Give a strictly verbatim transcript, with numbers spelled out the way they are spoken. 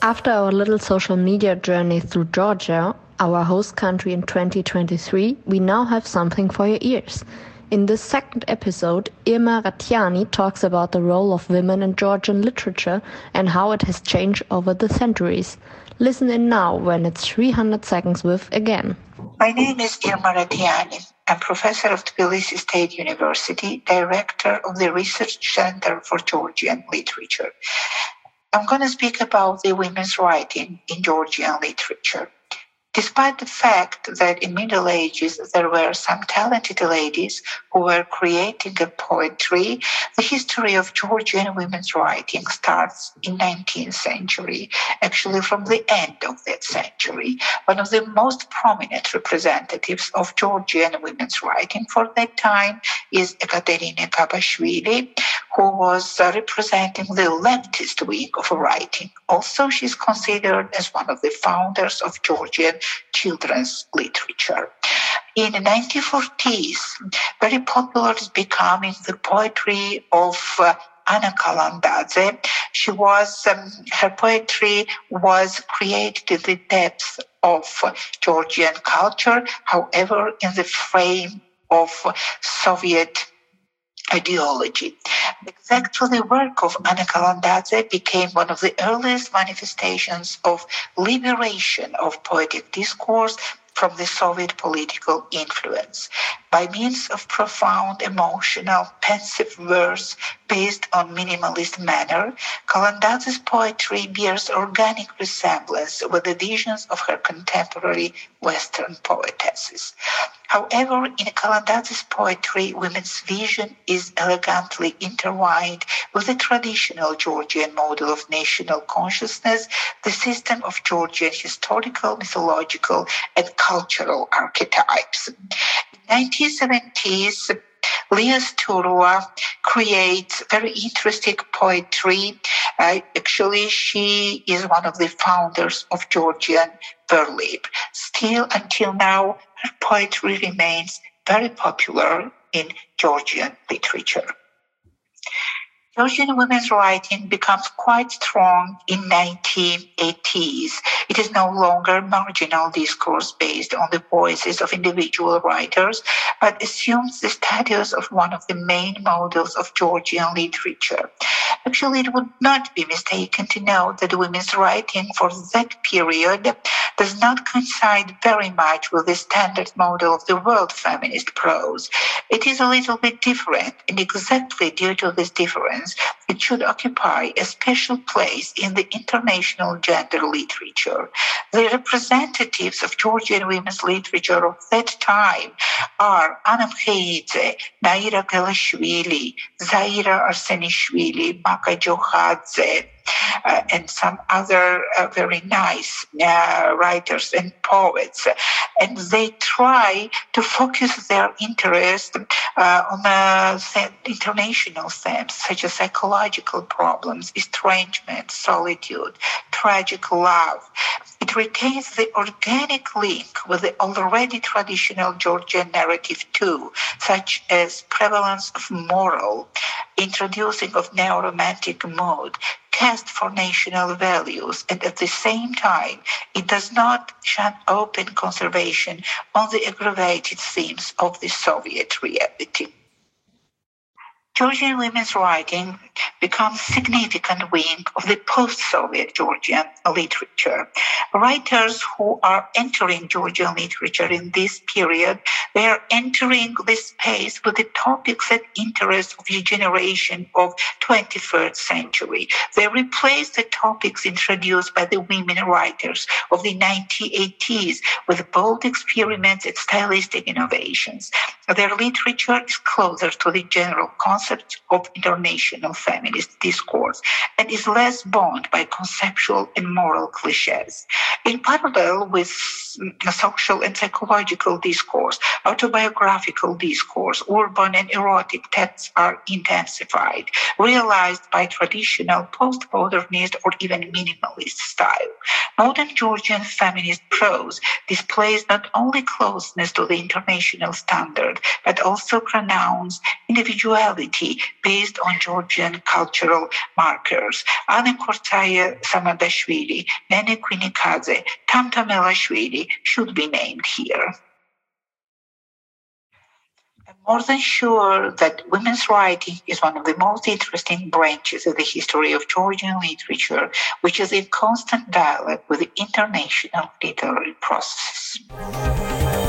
After our little social media journey through Georgia, our host country in twenty twenty-three, we now have something for your ears. In this second episode, Irma Ratiani talks about the role of women in Georgian literature and how it has changed over the centuries. Listen in now when it's three hundred seconds with again. My name is Irma Ratiani. I'm professor of Tbilisi State University, director of the Research Center for Georgian Literature. I'm going to speak about the women's writing in Georgian literature. Despite the fact that in Middle Ages there were some talented ladies who were creating a poetry, the history of Georgian women's writing starts in nineteenth century, actually from the end of that century. One of the most prominent representatives of Georgian women's writing for that time is Ekaterina Kabashvili, who was uh, representing the leftist wing of writing. Also, she's considered as one of the founders of Georgian children's literature. In the nineteen forties, very popular is becoming the poetry of uh, Anna Kalandadze. She was, um, her poetry was created in the depths of uh, Georgian culture, however, in the frame of uh, Soviet ideology. Exactly, the work of Anna Kalandadze became one of the earliest manifestations of liberation of poetic discourse from the Soviet political influence. By means of profound, emotional, pensive verse based on minimalist manner, Kalandadze's poetry bears organic resemblance with the visions of her contemporary Western poetesses. However, in Kalandadze's poetry, women's vision is elegantly intertwined with the traditional Georgian model of national consciousness, the system of Georgian historical, mythological, and cultural archetypes. In nineteen seventies, Leah Sturua creates very interesting poetry. Uh, actually, she is one of the founders of Georgian burlap. Still, until now, her poetry remains very popular in Georgian literature. Georgian women's writing becomes quite strong in nineteen eighties. It is no longer marginal discourse based on the voices of individual writers, but assumes the status of one of the main models of Georgian literature. Actually, it would not be mistaken to note that women's writing for that period does not coincide very much with the standard model of the world feminist prose. It is a little bit different, and exactly due to this difference, it should occupy a special place in the international gender literature. The representatives of Georgian women's literature of that time are Anna Mkheidze, Naira Gelashvili, Zaira Arsenishvili, Maka Johadze, Uh, and some other uh, very nice uh, writers and poets. And they try to focus their interest uh, on uh, international themes such as psychological problems, estrangement, solitude, tragic love. It retains the organic link with the already traditional Georgian narrative too, such as prevalence of moral, introducing of neo-romantic mood, cast for national values, and at the same time, it does not shun open conservation on the aggravated themes of the Soviet reality. Georgian women's writing becomes a significant wing of the post-Soviet Georgian literature. Writers who are entering Georgian literature in this period, they are entering this space with the topics and interests of the generation of twenty-first century. They replace the topics introduced by the women writers of the nineteen eighties with bold experiments and stylistic innovations. Their literature is closer to the general concept of international feminist discourse and is less bound by conceptual and moral cliches. In parallel with social and psychological discourse, autobiographical discourse, urban and erotic texts are intensified, realized by traditional post-modernist or even minimalist style. Modern Georgian feminist prose displays not only closeness to the international standard, but also pronounced individuality based on Georgian cultural markers. Anna Kortsaya Samadashvili, Nene Kwinikadze, Tamta Melashvili should be named here. I'm more than sure that women's writing is one of the most interesting branches of the history of Georgian literature, which is in constant dialogue with the international literary process.